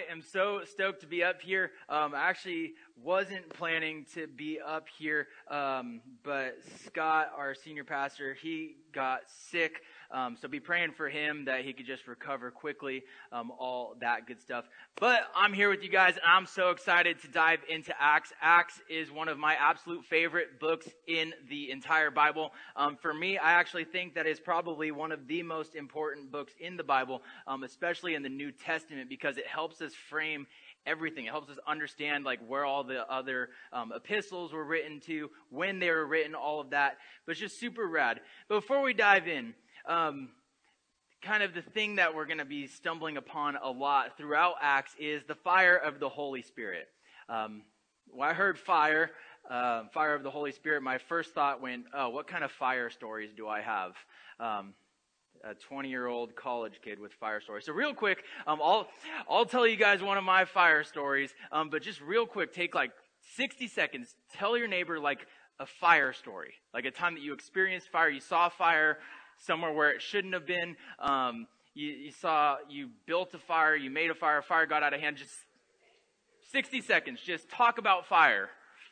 I am so stoked to be up here. I actually wasn't planning to be up here, but Scott, our senior pastor, he got sick. So be praying for him that he could just recover quickly, all that good stuff. But I'm here with you guys, and I'm so excited to dive into Acts. Acts is one of my absolute favorite books in the entire Bible. For me, I actually think that it's probably one of the most important books in the Bible, especially in the New Testament, because it helps us frame everything. It helps us understand like where all the other epistles were written to, when they were written, all of that. But it's just super rad. But before we dive in, kind of the thing that we're going to be stumbling upon a lot throughout Acts is the fire of the Holy Spirit. When I heard fire of the Holy Spirit, my first thought went, oh, what kind of fire stories do I have? A 20-year-old college kid with fire stories. So real quick, I'll tell you guys one of my fire stories, but just real quick, take like 60 seconds, tell your neighbor like a fire story, like a time that you experienced fire, you saw fire somewhere where it shouldn't have been, you built a fire, you made a fire got out of hand. Just 60 seconds, just talk about fire.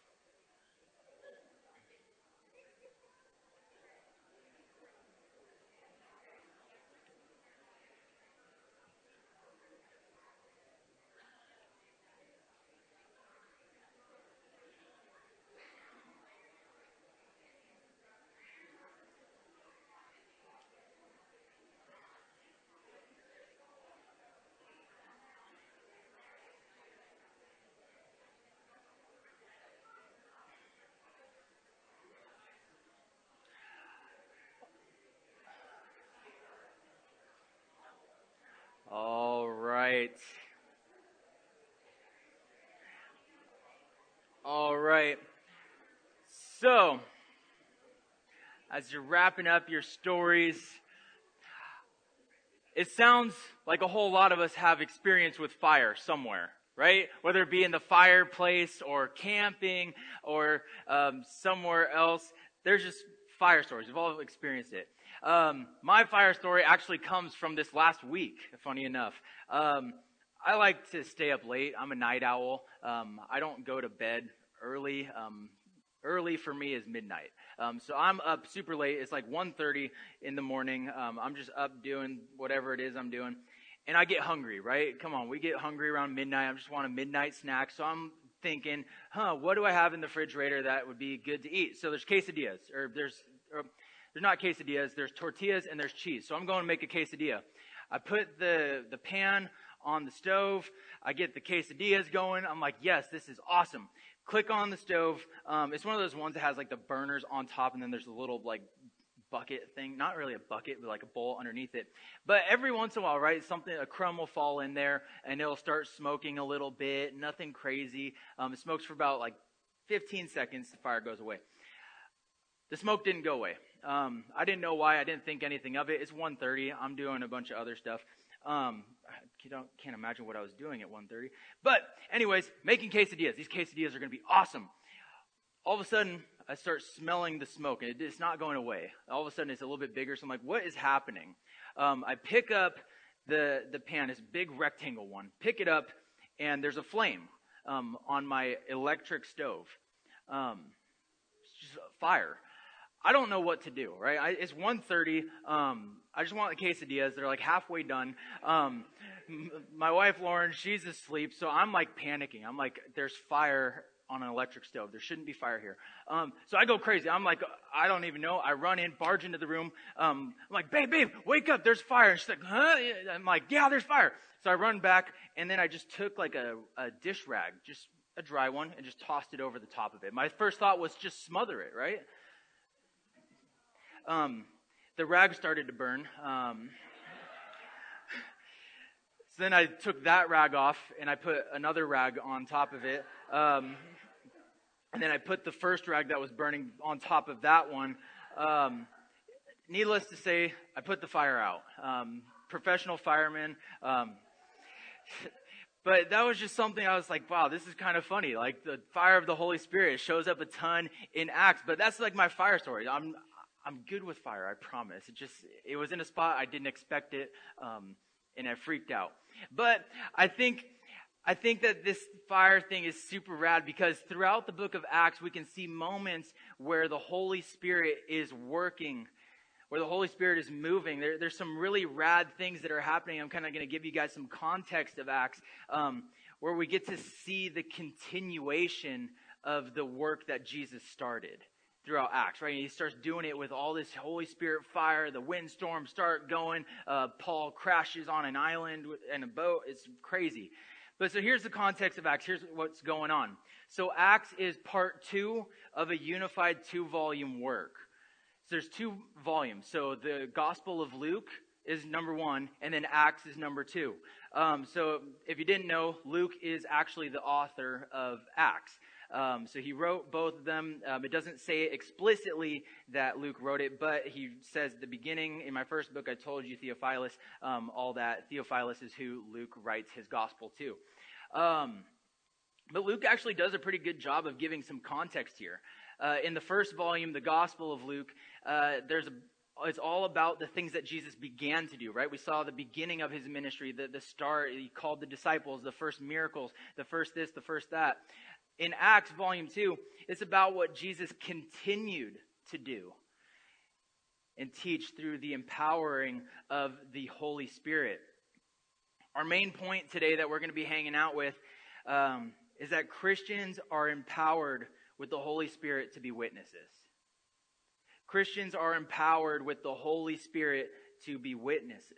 All right. So, as you're wrapping up your stories, it sounds like a whole lot of us have experience with fire somewhere, right? Whether it be in the fireplace or camping or somewhere else, there's just fire stories. We've all experienced it. My fire story actually comes from this last week, funny enough. I like to stay up late. I'm a night owl. I don't go to bed early. Early for me is midnight. So I'm up super late. It's like 1:30 in the morning. I'm just up doing whatever it is I'm doing. And I get hungry, right? Come on, we get hungry around midnight. I just want a midnight snack. So I'm thinking, what do I have in the refrigerator that would be good to eat? So there's quesadillas, or there's not quesadillas, there's tortillas and there's cheese. So I'm going to make a quesadilla. I put the pan on the stove. I get the quesadillas going. I'm like, yes, this is awesome. Click on the stove. It's one of those ones that has like the burners on top, and then there's a little like bucket thing. Not really a bucket, but like a bowl underneath it. But every once in a while, right, a crumb will fall in there, and it'll start smoking a little bit. Nothing crazy. It smokes for about like 15 seconds. The fire goes away. The smoke didn't go away. I didn't know why. I didn't think anything of it. It's 1:30. I'm doing a bunch of other stuff. Can't imagine what I was doing at 1:30. But anyways, making quesadillas. These quesadillas are going to be awesome. All of a sudden, I start smelling the smoke, and it's not going away. All of a sudden, it's a little bit bigger. So I'm like, what is happening? I pick up the pan, this big rectangle one. Pick it up, and there's a flame on my electric stove. It's just fire. I don't know what to do, right? It's 1:30. I just want the quesadillas. They're like halfway done. My wife, Lauren, she's asleep, so I'm like panicking. I'm like, there's fire on an electric stove. There shouldn't be fire here. So I go crazy. I'm like, I don't even know. I run in, barge into the room. I'm like, babe, wake up. There's fire. And she's like, huh? I'm like, yeah, there's fire. So I run back, and then I just took like a dish rag, just a dry one, and just tossed it over the top of it. My first thought was just smother it, right? The rag started to burn. So then I took that rag off, and I put another rag on top of it. And then I put the first rag that was burning on top of that one. Needless to say, I put the fire out. Professional fireman. But that was just something I was like, wow, this is kind of funny. Like the fire of the Holy Spirit shows up a ton in Acts. But that's like my fire story. I'm good with fire, I promise. It was in a spot I didn't expect it, and I freaked out. But I think I think that this fire thing is super rad because throughout the book of Acts, we can see moments where the Holy Spirit is working, where the Holy Spirit is moving. There's some really rad things that are happening. I'm kind of going to give you guys some context of Acts, where we get to see the continuation of the work that Jesus started throughout Acts, right? And he starts doing it with all this Holy Spirit fire. The windstorms start going. Paul crashes on an island in a boat. It's crazy. But so here's the context of Acts. Here's what's going on. So Acts is part 2 of a unified 2-volume work. So there's 2 volumes. So the Gospel of Luke is number 1, and then Acts is number 2. So if you didn't know, Luke is actually the author of Acts. So he wrote both of them. It doesn't say explicitly that Luke wrote it, but he says at the beginning, in my first book, I told you, Theophilus, all that. Theophilus is who Luke writes his gospel to. But Luke actually does a pretty good job of giving some context here. In the first volume, the Gospel of Luke, it's all about the things that Jesus began to do, right? We saw the beginning of his ministry, the start. He called the disciples, the first miracles, the first this, the first that. In Acts volume 2, it's about what Jesus continued to do and teach through the empowering of the Holy Spirit. Our main point today that we're going to be hanging out with is that Christians are empowered with the Holy Spirit to be witnesses. Christians are empowered with the Holy Spirit to be witnesses.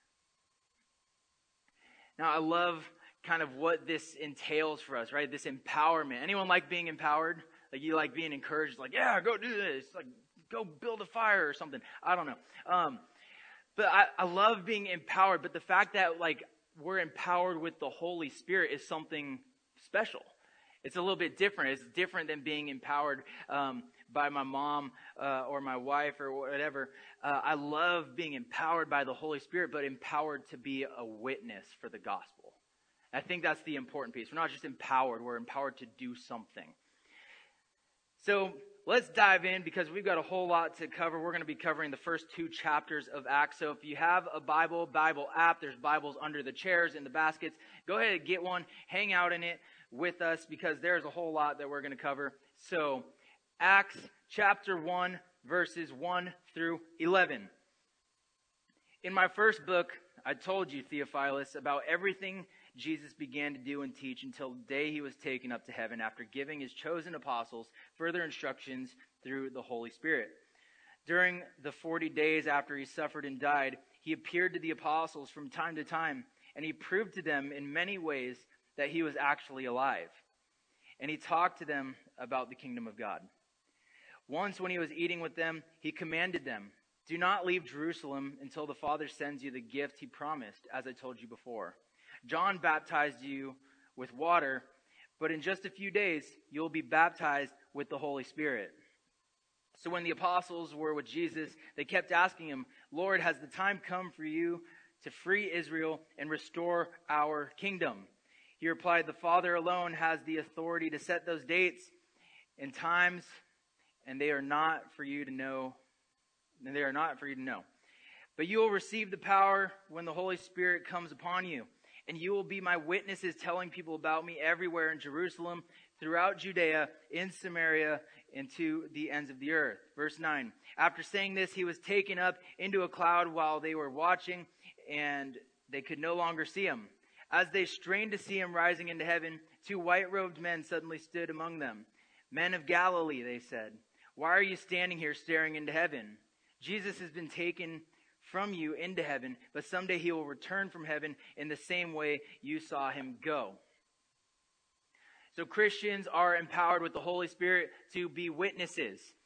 Now, I love kind of what this entails for us, right? This empowerment. Anyone like being empowered? Like you like being encouraged, like, yeah, go do this. Like, go build a fire or something. I don't know. But I love being empowered. But the fact that, like, we're empowered with the Holy Spirit is something special. It's a little bit different. It's different than being empowered by my mom or my wife or whatever. I love being empowered by the Holy Spirit, but empowered to be a witness for the gospel. I think that's the important piece. We're not just empowered. We're empowered to do something. So let's dive in because we've got a whole lot to cover. We're going to be covering the first 2 chapters of Acts. So if you have a Bible app, there's Bibles under the chairs in the baskets. Go ahead and get one. Hang out in it with us because there's a whole lot that we're going to cover. So Acts chapter 1, verses 1 through 11. In my first book, I told you, Theophilus, about everything Jesus began to do and teach until the day he was taken up to heaven after giving his chosen apostles further instructions through the Holy Spirit. During the 40 days after he suffered and died, he appeared to the apostles from time to time, and he proved to them in many ways that he was actually alive. And he talked to them about the kingdom of God. Once when he was eating with them, he commanded them, "Do not leave Jerusalem until the Father sends you the gift he promised, as I told you before. John baptized you with water, but in just a few days you will be baptized with the Holy Spirit." So when the apostles were with Jesus, they kept asking him, "Lord, has the time come for you to free Israel and restore our kingdom?" He replied, "The Father alone has the authority to set those dates and times, and they are not for you to know. But you will receive the power when the Holy Spirit comes upon you. And you will be my witnesses, telling people about me everywhere in Jerusalem, throughout Judea, in Samaria, and to the ends of the earth." Verse 9. After saying this, he was taken up into a cloud while they were watching, and they could no longer see him. As they strained to see him rising into heaven, 2 white-robed men suddenly stood among them. "Men of Galilee," they said, "why are you standing here staring into heaven? Jesus has been taken from you into heaven, but someday he will return from heaven in the same way you saw him go." So Christians are empowered with the Holy Spirit to be witnesses.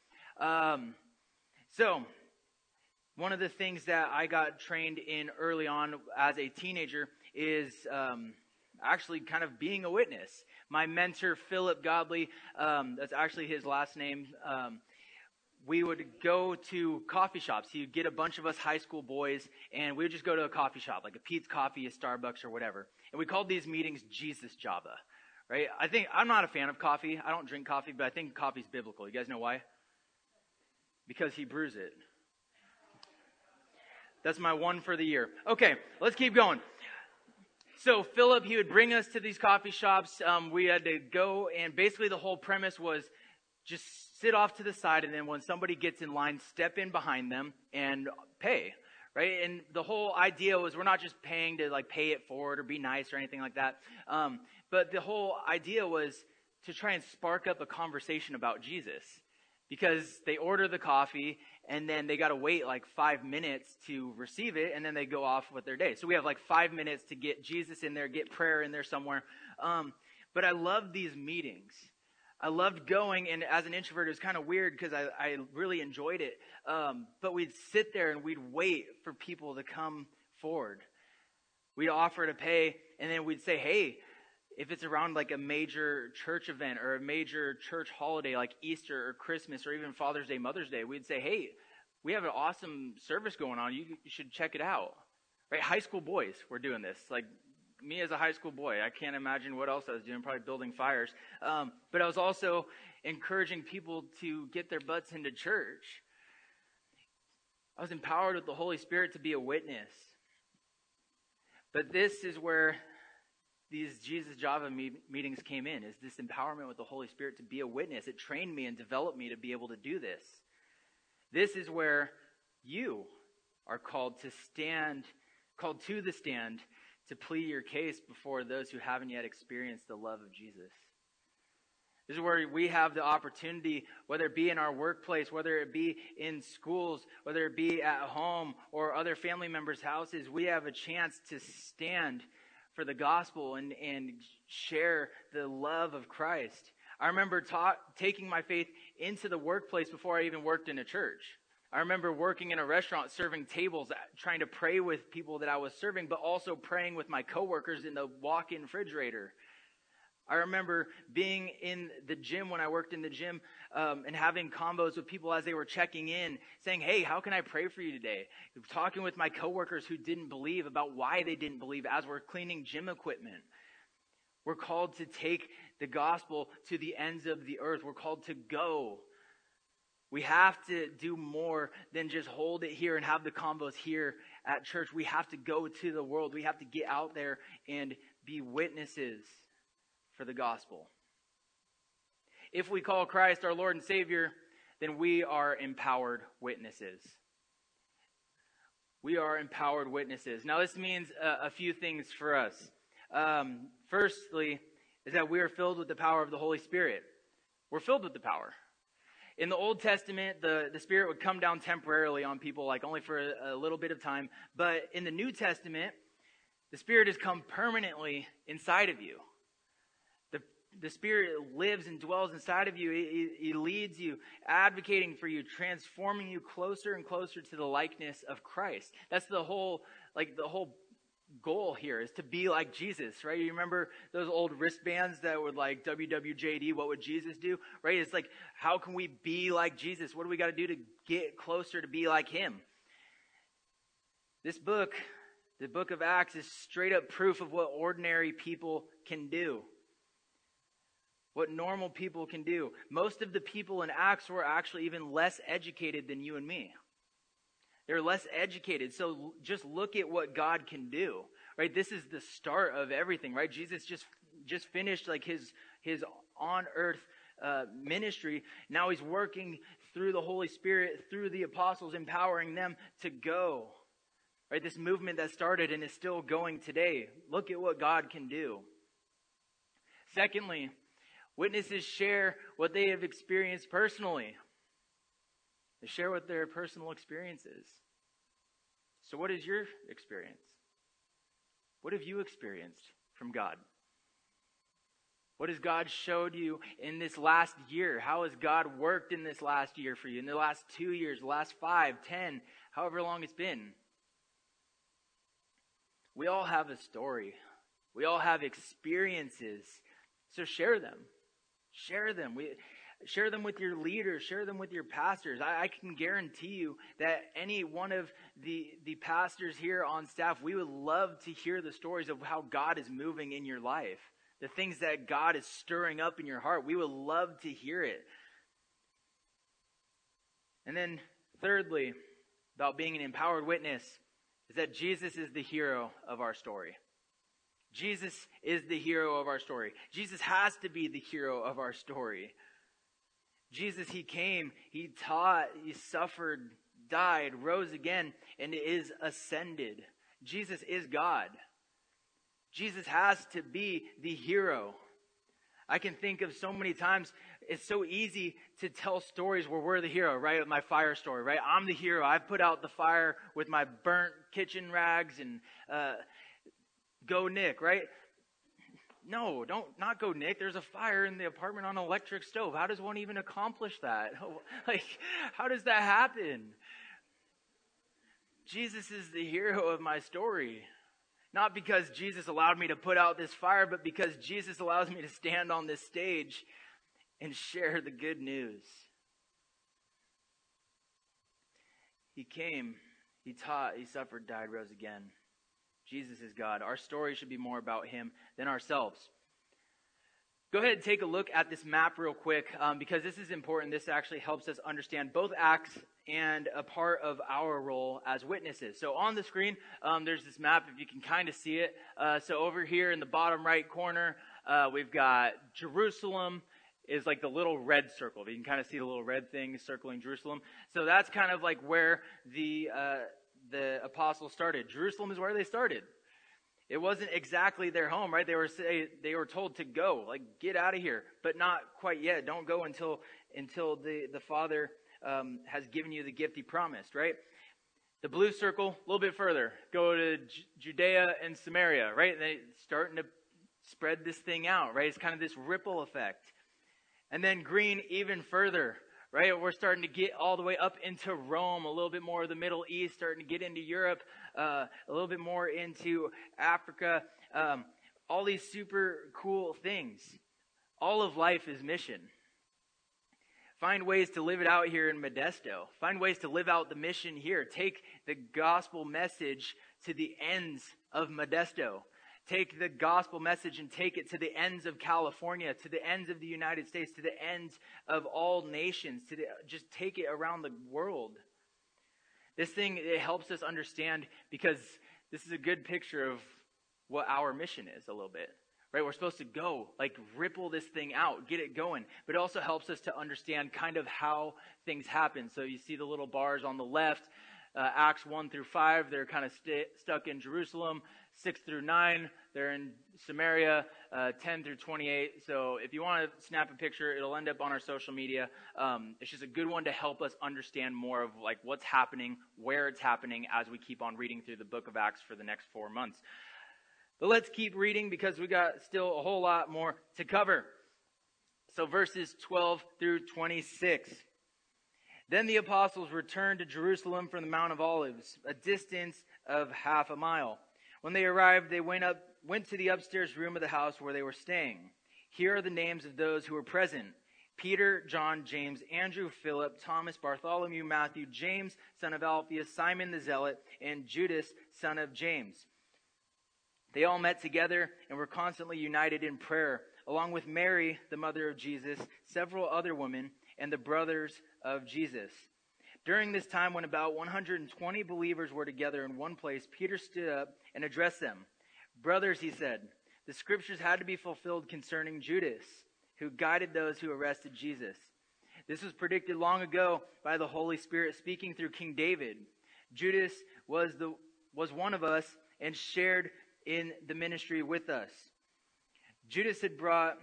So one of the things that I got trained in early on as a teenager is actually kind of being a witness. My mentor, Philip Godley, that's actually his last name, we would go to coffee shops. He would get a bunch of us high school boys, and we would just go to a coffee shop, like a Pete's Coffee, a Starbucks, or whatever. And we called these meetings Jesus Java, right? I'm not a fan of coffee. I don't drink coffee, but I think coffee's biblical. You guys know why? Because he brews it. That's my one for the year. Okay, let's keep going. So Philip, he would bring us to these coffee shops. We had to go, and basically the whole premise was just sit off to the side, and then when somebody gets in line, step in behind them and pay, right? And the whole idea was we're not just paying to like pay it forward or be nice or anything like that. But the whole idea was to try and spark up a conversation about Jesus, because they order the coffee and then they got to wait like 5 minutes to receive it, and then they go off with their day. So we have like 5 minutes to get Jesus in there, get prayer in there somewhere. But I love these meetings. I loved going, and as an introvert, it was kind of weird because I really enjoyed it. But we'd sit there and we'd wait for people to come forward. We'd offer to pay, and then we'd say, hey, if it's around like a major church event or a major church holiday like Easter or Christmas or even Father's Day, Mother's Day, we'd say, hey, we have an awesome service going on. You should check it out. Right? High school boys were doing this. Like me as a high school boy, I can't imagine what else I was doing, probably building fires. But I was also encouraging people to get their butts into church. I was empowered with the Holy Spirit to be a witness. But this is where these Jesus Java meetings came in, is this empowerment with the Holy Spirit to be a witness. It trained me and developed me to be able to do this. This is where you are called to the stand to plead your case before those who haven't yet experienced the love of Jesus. This is where we have the opportunity, whether it be in our workplace, whether it be in schools, whether it be at home or other family members' houses, we have a chance to stand for the gospel and share the love of Christ. I remember taking my faith into the workplace before I even worked in a church. I remember working in a restaurant, serving tables, trying to pray with people that I was serving, but also praying with my coworkers in the walk-in refrigerator. I remember being in the gym when I worked in the gym and having combos with people as they were checking in, saying, hey, how can I pray for you today? Talking with my coworkers who didn't believe about why they didn't believe as we're cleaning gym equipment. We're called to take the gospel to the ends of the earth. We're called to go. We have to do more than just hold it here and have the combos here at church. We have to go to the world. We have to get out there and be witnesses for the gospel. If we call Christ our Lord and Savior, then we are empowered witnesses. We are empowered witnesses. Now, this means a few things for us. Firstly, is that we are filled with the power of the Holy Spirit. We're filled with the power. In the Old Testament, the Spirit would come down temporarily on people, like only for a little bit of time. But in the New Testament, the Spirit has come permanently inside of you. The Spirit lives and dwells inside of you. He leads you, advocating for you, transforming you closer and closer to the likeness of Christ. That's the whole goal here, is to be like Jesus, right? You remember those old wristbands that were like WWJD, what would Jesus do? Right? It's like, how can we be like Jesus? What do we got to do to get closer to be like him? This book, the book of Acts, is straight up proof of what ordinary people can do. What normal people can do. Most of the people in Acts were actually even less educated than you and me. They're less educated. So just look at what God can do, right? This is the start of everything, right? Jesus just finished like his on earth ministry. Now he's working through the Holy Spirit, through the apostles, empowering them to go, right? This movement that started and is still going today. Look at what God can do. Secondly, witnesses share what they have experienced personally. They share what their personal experience is. So what is your experience? What have you experienced from God? What has God showed you in this last year? How has God worked in this last year for you? In the last 2 years, the last 5, 10, however long it's been. We all have a story. We all have experiences. So share them. Share them. Share them with your leaders. Share them with your pastors. I can guarantee you that any one of the pastors here on staff, we would love to hear the stories of how God is moving in your life. The things that God is stirring up in your heart. We would love to hear it. And then thirdly, about being an empowered witness, is that Jesus is the hero of our story. Jesus is the hero of our story. Jesus has to be the hero of our story. Jesus, he came, he taught, he suffered, died, rose again, and is ascended. Jesus is God. Jesus has to be the hero. I can think of so many times, it's so easy to tell stories where we're the hero, right? My fire story, right? I'm the hero. I put out the fire with my burnt kitchen rags and go Nick, right? No, not go Nick. There's a fire in the apartment on an electric stove. How does one even accomplish that? Like, how does that happen? Jesus is the hero of my story. Not because Jesus allowed me to put out this fire, but because Jesus allows me to stand on this stage and share the good news. He came, he taught, he suffered, died, rose again. Jesus is God. Our story should be more about him than ourselves. Go ahead and take a look at this map real quick, because this is important. This actually helps us understand both Acts and a part of our role as witnesses. So on the screen, there's this map, if you can kind of see it. So over here in the bottom right corner, we've got Jerusalem is like the little red circle. You can kind of see the little red thing circling Jerusalem. So that's kind of like where the apostles started. Jerusalem is where they started. It wasn't exactly their home, right? They were told to go, like, get out of here, but not quite yet. Don't go until the Father has given you the gift he promised, right? The blue circle, a little bit further, go to Judea and Samaria, right? And they're starting to spread this thing out, right? It's kind of this ripple effect. And then green even further, right? We're starting to get all the way up into Rome, a little bit more of the Middle East, starting to get into Europe, a little bit more into Africa. All these super cool things. All of life is mission. Find ways to live it out here in Modesto. Find ways to live out the mission here. Take the gospel message to the ends of Modesto. Take the gospel message and take it to the ends of California, to the ends of the United States, to the ends of all nations, just take it around the world. This thing, it helps us understand, because this is a good picture of what our mission is a little bit, right? We're supposed to go, like, ripple this thing out, get it going. But it also helps us to understand kind of how things happen. So you see the little bars on the left, Acts 1 through 5, they're kind of stuck in Jerusalem. 6 through 9, they're in Samaria. 10 through 28. So if you want to snap a picture, it'll end up on our social media. It's just a good one to help us understand more of like what's happening, where it's happening, as we keep on reading through the book of Acts for the next 4 months. But let's keep reading, because we got still a whole lot more to cover. So verses 12 through 26. Then the apostles returned to Jerusalem from the Mount of Olives, a distance of half a mile. When they arrived, they went to the upstairs room of the house where they were staying. Here are the names of those who were present: Peter, John, James, Andrew, Philip, Thomas, Bartholomew, Matthew, James, son of Alphaeus, Simon the Zealot, and Judas, son of James. They all met together and were constantly united in prayer, along with Mary, the mother of Jesus, several other women, and the brothers of Jesus. During this time, when about 120 believers were together in one place, Peter stood up and addressed them. "Brothers," he said, "the scriptures had to be fulfilled concerning Judas, who guided those who arrested Jesus. This was predicted long ago by the Holy Spirit speaking through King David. Judas was one of us and shared in the ministry with us. Judas had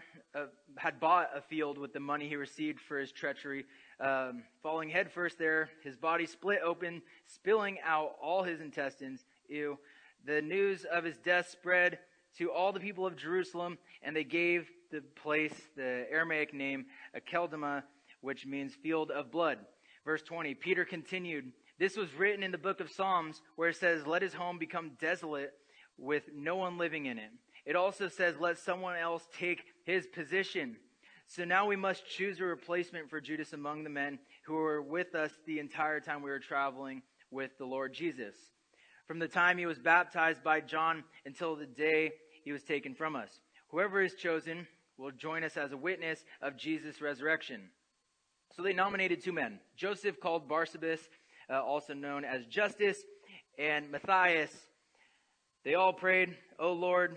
bought a field with the money he received for his treachery. Falling headfirst there, his body split open, spilling out all his intestines. Ew. The news of his death spread to all the people of Jerusalem, and they gave the place the Aramaic name Akeldama, which means field of blood." Verse 20, Peter continued, "This was written in the book of Psalms, where it says, 'Let his home become desolate with no one living in it.' It also says, 'Let someone else take his position.' So now we must choose a replacement for Judas among the men who were with us the entire time we were traveling with the Lord Jesus, from the time he was baptized by John until the day he was taken from us. Whoever is chosen will join us as a witness of Jesus' resurrection." So they nominated 2 men, Joseph, called Barsabas, also known as Justus, and Matthias. They all prayed, "O Lord,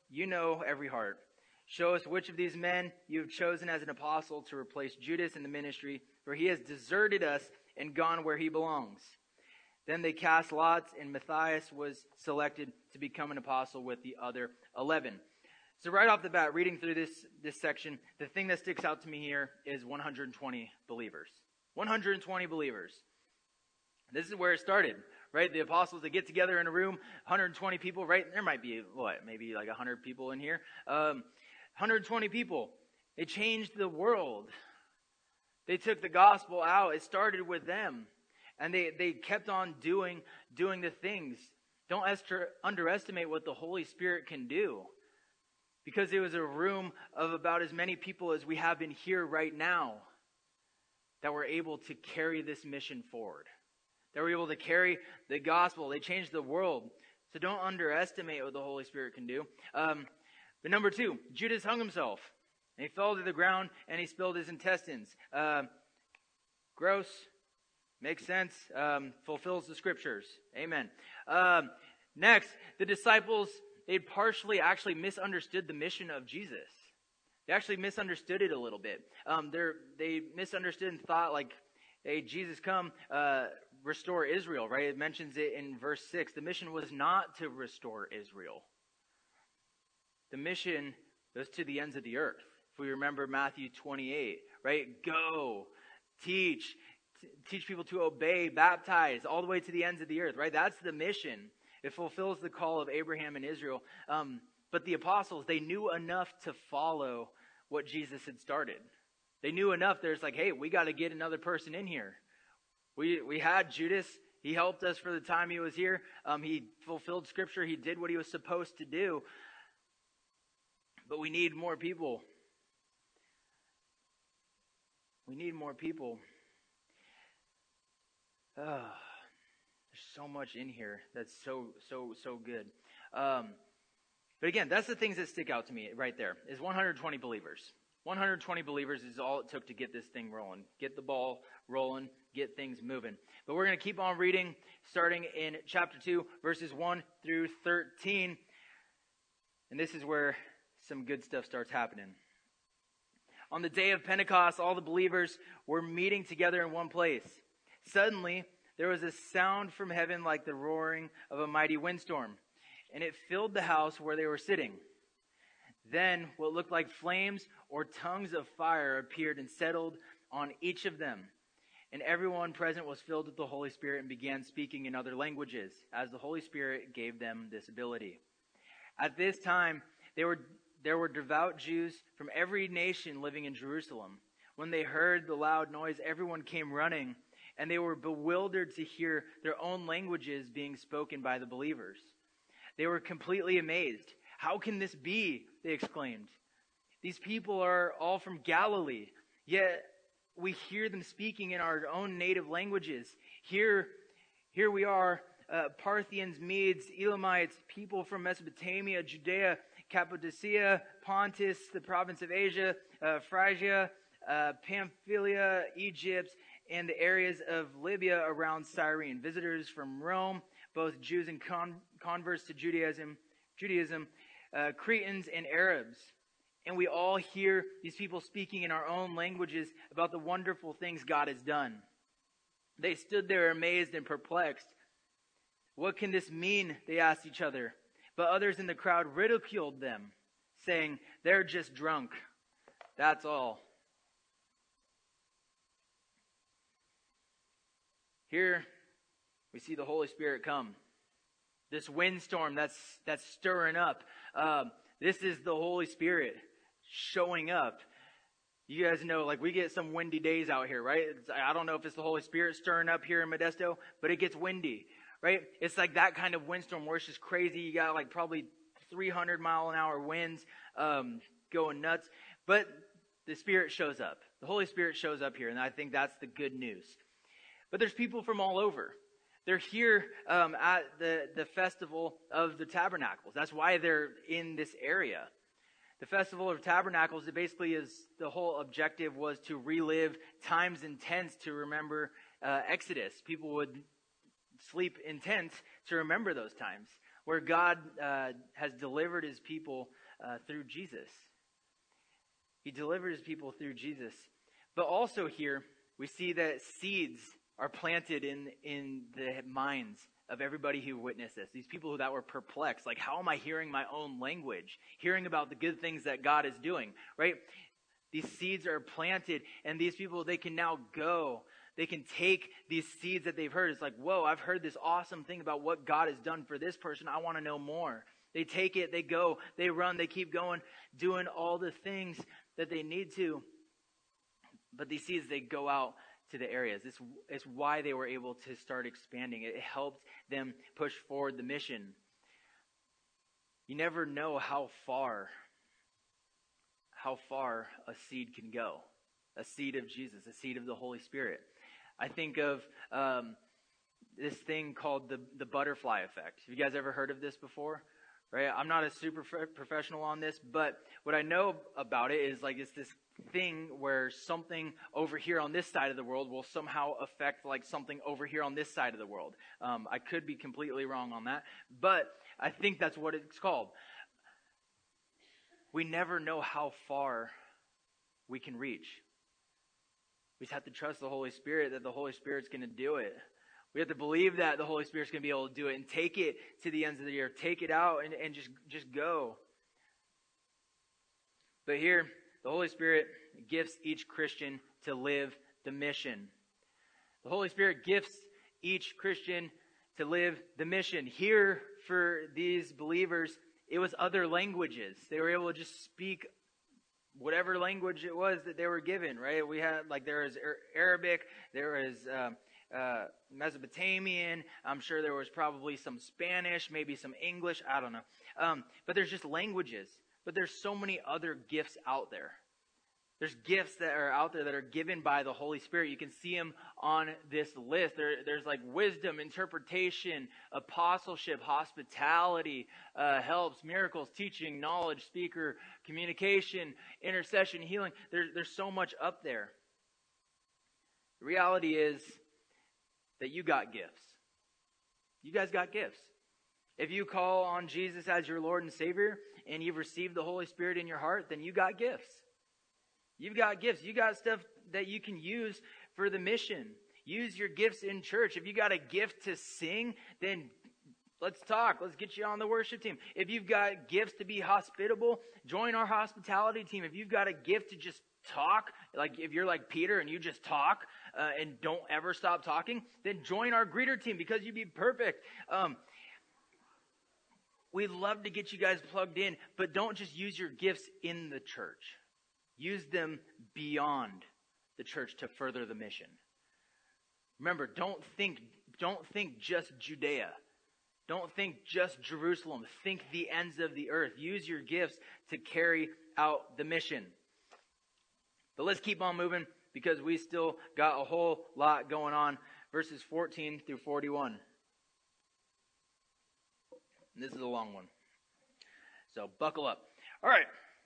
you know every heart. Show us which of these men you have chosen as an apostle to replace Judas in the ministry, for he has deserted us and gone where he belongs." Then they cast lots, and Matthias was selected to become an apostle with the other 11. So right off the bat, reading through this section, the thing that sticks out to me here is 120 believers. 120 believers. This is where it started, right? The apostles, they get together in a room, 120 people, right? There might be, maybe like 100 people in here. 120 people. They changed the world. They took the gospel out. It started with them. And they kept on doing the things. Don't underestimate what the Holy Spirit can do. Because it was a room of about as many people as we have in here right now that were able to carry this mission forward. That were able to carry the gospel. They changed the world. So don't underestimate what the Holy Spirit can do. But number 2, Judas hung himself. And he fell to the ground and he spilled his intestines. Gross. Makes sense. Fulfills the scriptures. Amen. Next, the disciples, they'd partially actually misunderstood the mission of Jesus. They actually misunderstood it a little bit. They misunderstood and thought like, hey, Jesus come, restore Israel, right? It mentions it in verse 6. The mission was not to restore Israel. The mission was to the ends of the earth. If we remember Matthew 28, right? Go, teach people to obey, baptize, all the way to the ends of the earth, right? That's the mission. It fulfills the call of Abraham and Israel. But the apostles, they knew enough to follow what Jesus had started. They knew enough. There's like, hey, we got to get another person in here. We had Judas. He helped us for the time he was here. He fulfilled scripture. He did what he was supposed to do. But we need more people. We need more people. There's so much in here that's so good. But again, that's the things that stick out to me right there, is 120 believers. 120 believers is all it took to get this thing rolling. Get the ball rolling, get things moving. But we're going to keep on reading, starting in chapter 2, verses 1 through 13. And this is where some good stuff starts happening. On the day of Pentecost, all the believers were meeting together in one place. Suddenly, there was a sound from heaven like the roaring of a mighty windstorm, and it filled the house where they were sitting. Then what looked like flames or tongues of fire appeared and settled on each of them. And everyone present was filled with the Holy Spirit and began speaking in other languages, as the Holy Spirit gave them this ability. At this time, there were devout Jews from every nation living in Jerusalem. When they heard the loud noise, everyone came running, and they were bewildered to hear their own languages being spoken by the believers. They were completely amazed. "How can this be?" they exclaimed. "These people are all from Galilee, yet we hear them speaking in our own native languages. Here we are, Parthians, Medes, Elamites, people from Mesopotamia, Judea, Cappadocia, Pontus, the province of Asia, Phrygia, Pamphylia, Egypt, and the areas of Libya around Cyrene. Visitors from Rome, both Jews and converts to Judaism, Cretans and Arabs. And we all hear these people speaking in our own languages about the wonderful things God has done." They stood there amazed and perplexed. "What can this mean?" they asked each other. But others in the crowd ridiculed them, saying, "They're just drunk. That's all." Here we see the Holy Spirit come. This windstorm that's stirring up. This is the Holy Spirit showing up. You guys know, like, we get some windy days out here, right? I don't know if it's the Holy Spirit stirring up here in Modesto, but it gets windy, right? It's like that kind of windstorm where it's just crazy. You got like probably 300 mile an hour winds going nuts. But the Spirit shows up. The Holy Spirit shows up here, and I think that's the good news. But there's people from all over. They're here at the Festival of the Tabernacles. That's why they're in this area. The Festival of Tabernacles, it basically is, the whole objective was to relive times in tents to remember Exodus. People would sleep in tents to remember those times where God has delivered his people through Jesus. He delivered his people through Jesus. But also here, we see that seeds are planted in the minds of everybody who witnessed this. These people that were perplexed, like, how am I hearing my own language? Hearing about the good things that God is doing, right? These seeds are planted, and these people, they can now go. They can take these seeds that they've heard. It's like, whoa, I've heard this awesome thing about what God has done for this person. I want to know more. They take it, they go, they run, they keep going, doing all the things that they need to. But these seeds, they go out to the areas. This is why they were able to start expanding. It helped them push forward the mission. You never know how far a seed can go. A seed of Jesus, a seed of the Holy Spirit. I think of this thing called the butterfly effect. Have you guys ever heard of this before? Right? I'm not a super professional on this, but what I know about it is like it's this thing where something over here on this side of the world will somehow affect like something over here on this side of the world. I could be completely wrong on that, but I think that's what it's called. We never know how far we can reach. We just have to trust the Holy Spirit that the Holy Spirit's going to do it. We have to believe that the Holy Spirit's going to be able to do it and take it to the ends of the earth. Take it out and just go. But here, the Holy Spirit gifts each Christian to live the mission. The Holy Spirit gifts each Christian to live the mission. Here, for these believers, it was other languages. They were able to just speak whatever language it was that they were given, right? We had, like, there was Arabic, there was Mesopotamian. I'm sure there was probably some Spanish, maybe some English. I don't know. But there's just languages. But there's so many other gifts out there. There's gifts that are out there that are given by the Holy Spirit. You can see them on this list. There's like wisdom, interpretation, apostleship, hospitality, helps, miracles, teaching, knowledge, speaker, communication, intercession, healing. There's so much up there. The reality is that you got gifts. You guys got gifts. If you call on Jesus as your Lord and Savior and you've received the Holy Spirit in your heart, then you got gifts. You've got gifts. You got stuff that you can use for the mission. Use your gifts in church. If you got a gift to sing, then let's talk. Let's get you on the worship team. If you've got gifts to be hospitable, join our hospitality team. If you've got a gift to just talk, like if you're like Peter and you just talk and don't ever stop talking, then join our greeter team because you'd be perfect. We'd love to get you guys plugged in, but don't just use your gifts in the church. Use them beyond the church to further the mission. Remember, don't think just Judea. Don't think just Jerusalem. Think the ends of the earth. Use your gifts to carry out the mission. But let's keep on moving because we still got a whole lot going on. Verses 14 through 41. And this is a long one. So buckle up. All right.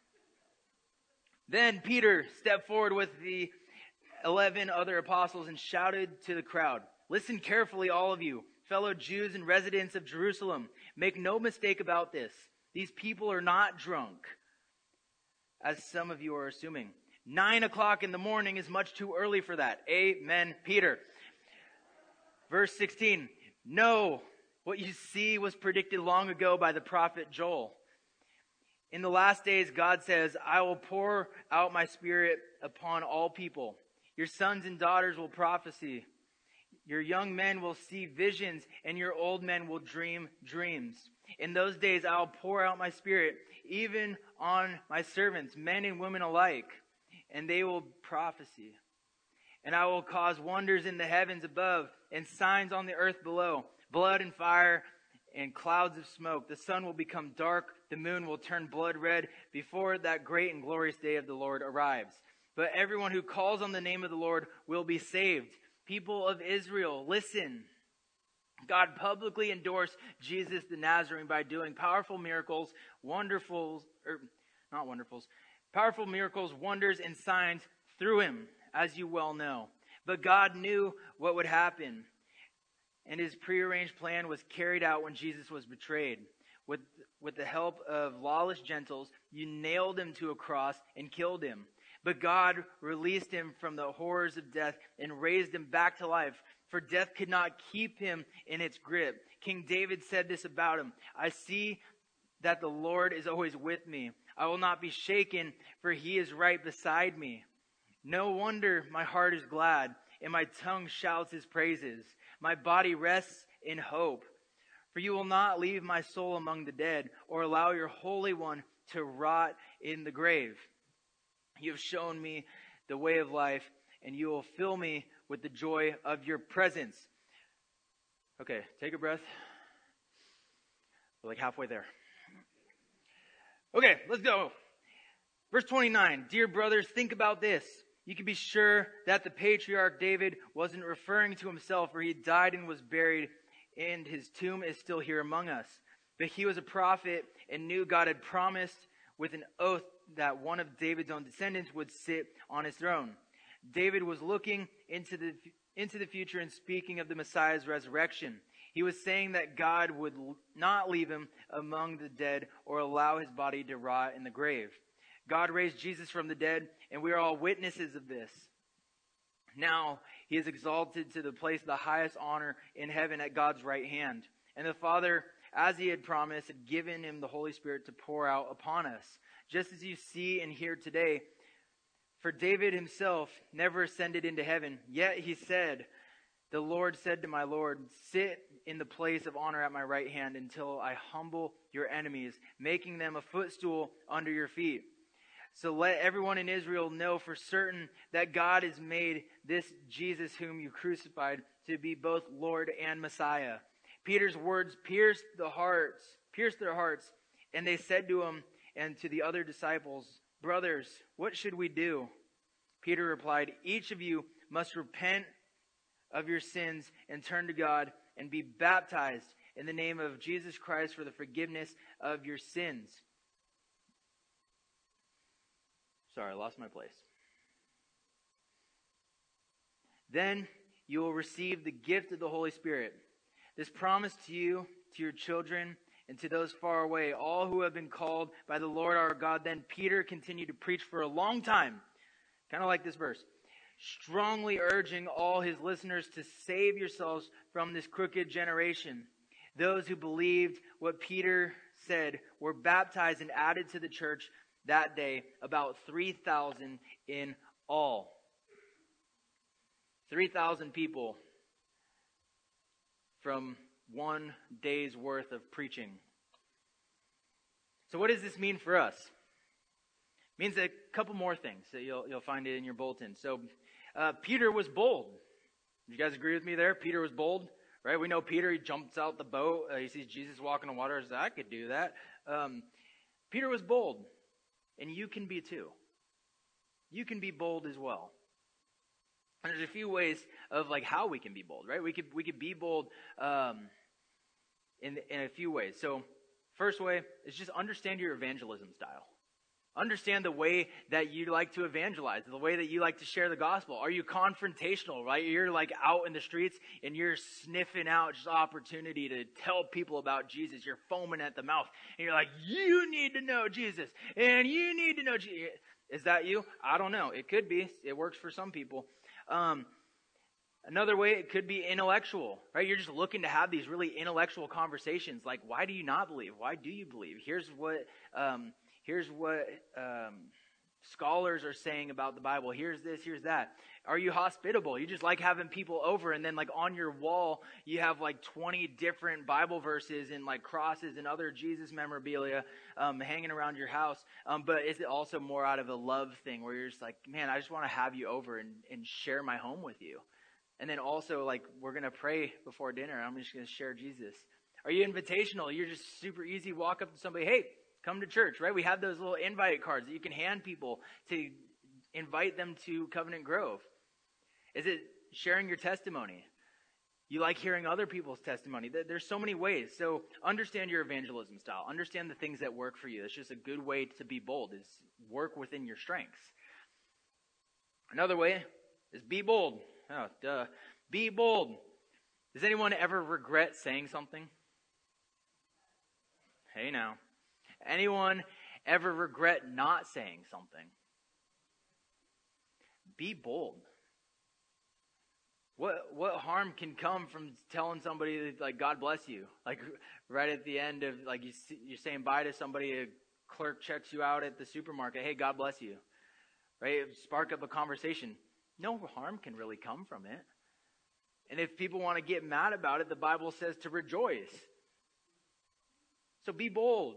Then Peter stepped forward with the 11 other apostles and shouted to the crowd, "Listen carefully, all of you, fellow Jews and residents of Jerusalem. Make no mistake about this. These people are not drunk, as some of you are assuming. 9 o'clock in the morning is much too early for that." Amen, Peter. Verse 16. "No, what you see was predicted long ago by the prophet Joel. In the last days, God says, I will pour out my Spirit upon all people. Your sons and daughters will prophesy. Your young men will see visions, and your old men will dream dreams. In those days, I will pour out my Spirit, even on my servants, men and women alike, and they will prophesy. And I will cause wonders in the heavens above, and signs on the earth below, blood and fire, and clouds of smoke. The sun will become dark, the moon will turn blood red before that great and glorious day of the Lord arrives. But everyone who calls on the name of the Lord will be saved. People of Israel, listen. God publicly endorsed Jesus the Nazarene by doing powerful miracles, powerful miracles, wonders, and signs through him, as you well know. But God knew what would happen, and his prearranged plan was carried out when Jesus was betrayed. With, with the help of lawless gentles, you nailed him to a cross and killed him. But God released him from the horrors of death and raised him back to life, for death could not keep him in its grip. King David said this about him: I see that the Lord is always with me. I will not be shaken, for he is right beside me. No wonder my heart is glad, and my tongue shouts his praises. My body rests in hope. For you will not leave my soul among the dead, or allow your Holy One to rot in the grave. You have shown me the way of life, and you will fill me with the joy of your presence. Okay, take a breath. We're like halfway there. Okay, let's go. Verse 29, dear brothers, think about this. You can be sure that the patriarch David wasn't referring to himself, for he died and was buried, and his tomb is still here among us. But he was a prophet and knew God had promised with an oath that one of David's own descendants would sit on his throne. David was looking into the future and speaking of the Messiah's resurrection. He was saying that God would not leave him among the dead or allow his body to rot in the grave. God raised Jesus from the dead, and we are all witnesses of this. Now he is exalted to the place of the highest honor in heaven at God's right hand. And the Father, as he had promised, had given him the Holy Spirit to pour out upon us, just as you see and hear today. For David himself never ascended into heaven, yet he said, the Lord said to my Lord, sit in the place of honor at my right hand until I humble your enemies, making them a footstool under your feet. So let everyone in Israel know for certain that God has made this Jesus whom you crucified to be both Lord and Messiah. Peter's words pierced their hearts, and they said to him and to the other disciples, brothers, what should we do? Peter replied, each of you must repent of your sins and turn to God and be baptized in the name of Jesus Christ for the forgiveness of your sins. Sorry, I lost my place. Then you will receive the gift of the Holy Spirit. This promise to you, to your children, and to those far away, all who have been called by the Lord our God. Then Peter continued to preach for a long time, kind of like this verse, strongly urging all his listeners to save yourselves from this crooked generation. Those who believed what Peter said were baptized and added to the church that day, about 3,000 in all. 3,000 people from one day's worth of preaching. So what does this mean for us? It means a couple more things that you'll find it in your bulletin. So Peter was bold. You guys agree with me there? Peter was bold, right? We know Peter, he jumps out the boat. He sees Jesus walking on water. He says, I could do that. Peter was bold. And you can be too. You can be bold as well. And there's a few ways of like how we can be bold, right? We could be bold in a few ways. So first way is just understand your evangelism style. Understand the way that you like to evangelize, the way that you like to share the gospel. Are you confrontational, right? You're like out in the streets and you're sniffing out just opportunity to tell people about Jesus. You're foaming at the mouth and you're like, you need to know Jesus and you need to know Jesus. Is that you? I don't know. It could be. It works for some people. Another way, it could be intellectual, right? You're just looking to have these really intellectual conversations. Like, why do you not believe? Why do you believe? Here's what scholars are saying about the Bible. Here's this, here's that. Are you hospitable? You just like having people over, and then like on your wall, you have like 20 different Bible verses and like crosses and other Jesus memorabilia hanging around your house. But is it also more out of a love thing where you're just like, man, I just want to have you over and share my home with you. And then also like, we're going to pray before dinner. I'm just going to share Jesus. Are you invitational? You're just super easy. Walk up to somebody, hey, come to church, right? We have those little invite cards that you can hand people to invite them to Covenant Grove. Is it sharing your testimony? You like hearing other people's testimony. There's so many ways. So understand your evangelism style. Understand the things that work for you. It's just a good way to be bold, is work within your strengths. Another way is be bold. Oh, duh. Be bold. Does anyone ever regret saying something? Hey now. Anyone ever regret not saying something? Be bold. What harm can come from telling somebody, like, God bless you? Like, right at the end of, like, you're saying bye to somebody, a clerk checks you out at the supermarket. Hey, God bless you. Right? Spark up a conversation. No harm can really come from it. And if people want to get mad about it, the Bible says to rejoice. So be bold.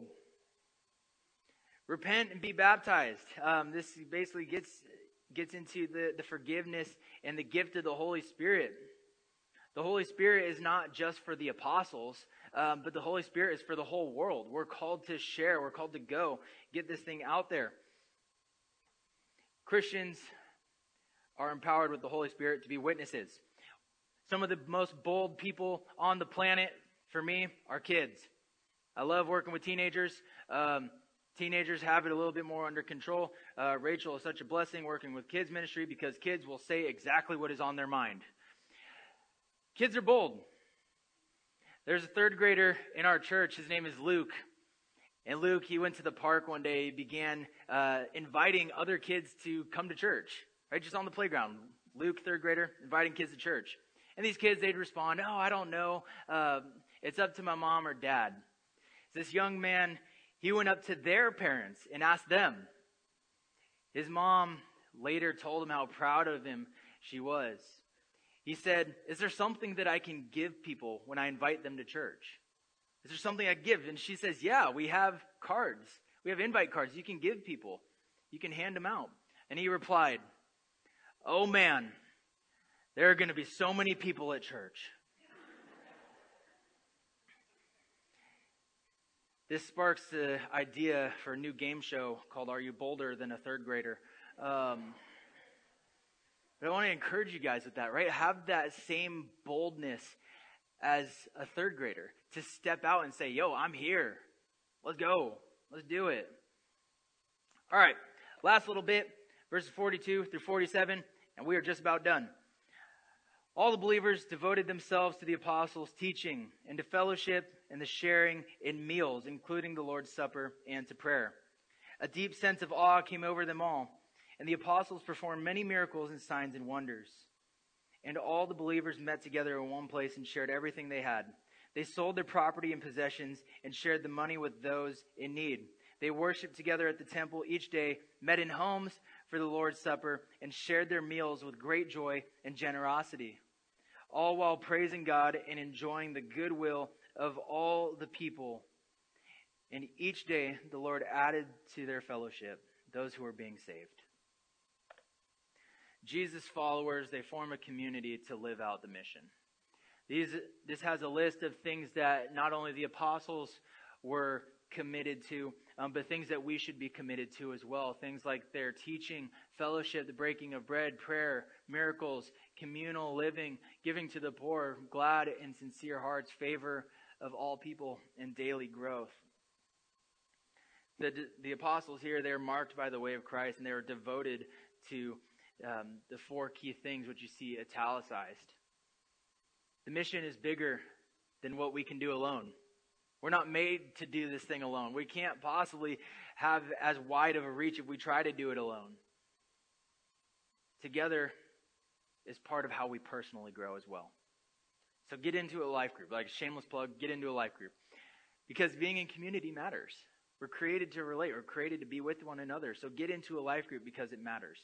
Repent and be baptized. This basically gets into the forgiveness and the gift of the Holy Spirit. The Holy Spirit is not just for the apostles, but the Holy Spirit is for the whole world. We're called to share. We're called to go get this thing out there. Christians are empowered with the Holy Spirit to be witnesses. Some of the most bold people on the planet, for me, are kids. I love working with teenagers. Teenagers have it a little bit more under control. Rachel is such a blessing working with kids ministry because kids will say exactly what is on their mind. Kids are bold. There's a third grader in our church. His name is Luke. And Luke, he went to the park one day. He began inviting other kids to come to church, right? Just on the playground. Luke, third grader, inviting kids to church. And these kids, they'd respond, "Oh, I don't know. It's up to my mom or dad." This young man, he went up to their parents and asked them. His mom later told him how proud of him she was. He said, "Is there something that I can give people when I invite them to church? Is there something I give?" And she says, "Yeah, we have cards. We have invite cards you can give people. You can hand them out." And he replied, "Oh man, there are going to be so many people at church." This sparks the idea for a new game show called Are You Bolder Than a Third Grader? But I want to encourage you guys with that, right? Have that same boldness as a third grader to step out and say, "Yo, I'm here. Let's go. Let's do it." All right, last little bit, verses 42 through 47, and we are just about done. All the believers devoted themselves to the apostles' teaching and to fellowship and the sharing in meals, including the Lord's Supper and to prayer. A deep sense of awe came over them all, and the apostles performed many miracles and signs and wonders. And all the believers met together in one place and shared everything they had. They sold their property and possessions and shared the money with those in need. They worshiped together at the temple each day, met in homes for the Lord's Supper, and shared their meals with great joy and generosity, all while praising God and enjoying the goodwill of all the people. And each day the Lord added to their fellowship those who were being saved. Jesus' followers, they form a community to live out the mission. This has a list of things that not only the apostles were committed to, but things that we should be committed to as well. Things like their teaching, fellowship, the breaking of bread, prayer, miracles, communal living, giving to the poor, glad and sincere hearts, favor of all people, and daily growth. The apostles here, they're marked by the way of Christ, and they were devoted to the four key things, which you see italicized. The mission is bigger than what we can do alone. We're not made to do this thing alone. We can't possibly have as wide of a reach if we try to do it alone. Together is part of how we personally grow as well. So get into a life group. Like a shameless plug, get into a life group. Because being in community matters. We're created to relate. We're created to be with one another. So get into a life group because it matters.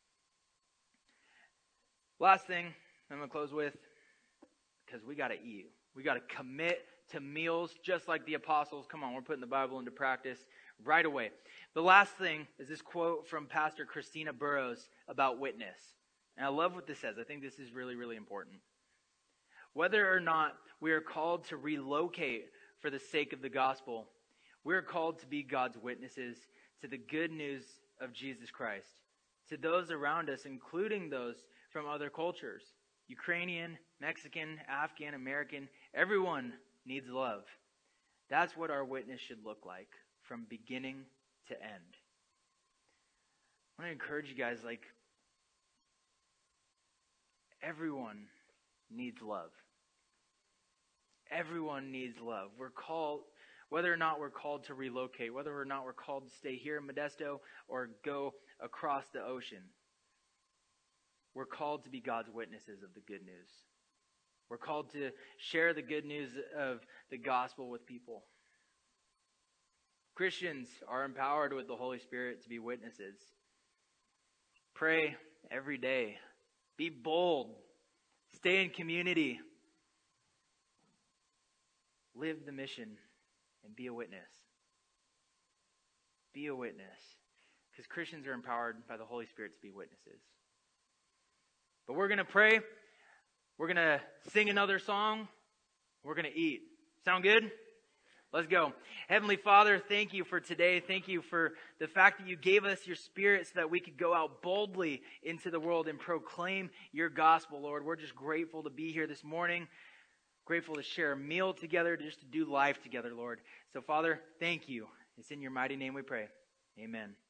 Last thing I'm going to close with, because we got to eat. We got to commit to meals just like the apostles. Come on, we're putting the Bible into practice right away. The last thing is this quote from Pastor Christina Burrows about witness. And I love what this says. I think this is really, really important. Whether or not we are called to relocate for the sake of the gospel, we are called to be God's witnesses to the good news of Jesus Christ, to those around us, including those from other cultures. Ukrainian, Mexican, Afghan, American, everyone needs love. That's what our witness should look like from beginning to end. I want to encourage you guys, like, everyone needs love. Everyone needs love. Whether or not we're called to relocate, whether or not we're called to stay here in Modesto or go across the ocean, we're called to be God's witnesses of the good news. We're called to share the good news of the gospel with people. Christians are empowered with the Holy Spirit to be witnesses. Pray every day. Be bold. Stay in community. Live the mission and be a witness. Be a witness. Because Christians are empowered by the Holy Spirit to be witnesses. But we're going to pray. We're going to sing another song. We're going to eat. Sound good? Let's go. Heavenly Father, thank you for today. Thank you for the fact that you gave us your Spirit so that we could go out boldly into the world and proclaim your gospel, Lord. We're just grateful to be here this morning. Grateful to share a meal together, just to do life together, Lord. So, Father, thank you. It's in your mighty name we pray. Amen.